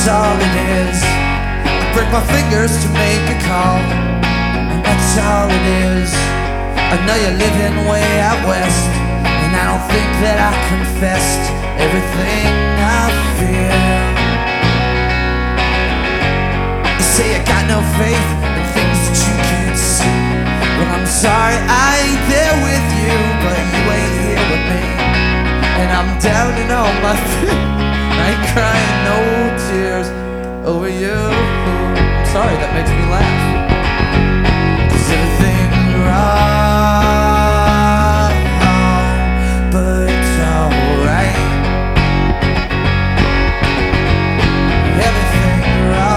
all it is. I break my fingers to make a call, and that's all it is. I know you're living way out west, and I don't think that I confessed everything I feel. You say you got no faith in things that you can't see. Well, I'm sorry I ain't there with you, but you ain't here with me, and I'm down in all my feet. I ain't crying no tears over you. I'm sorry, that makes me laugh. 'Cause everything's wrong, but it's alright. Everything's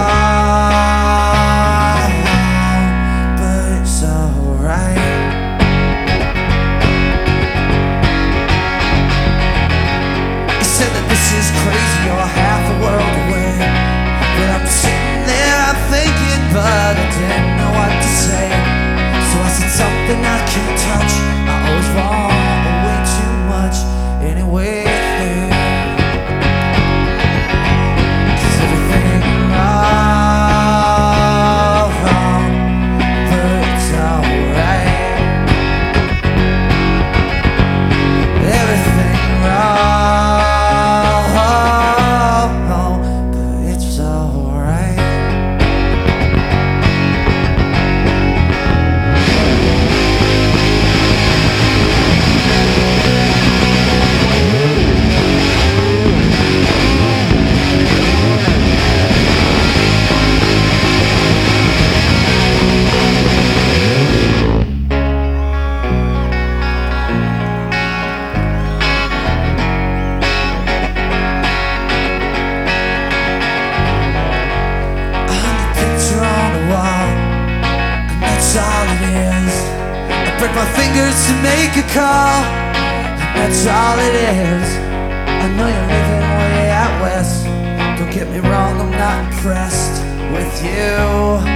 wrong, but it's alright. You said that this is crazy, you're half a world away, but I'm sitting there, I'm thinking, but I didn't know what to say. So I said something I can't touch. I always want way too much anyway. 'Cause everything wrong, but it's alright. Everything wrong, but it's alright. All it is. I break my fingers to make a call, and that's all it is. I know you're living way out west. Don't get me wrong, I'm not impressed with you.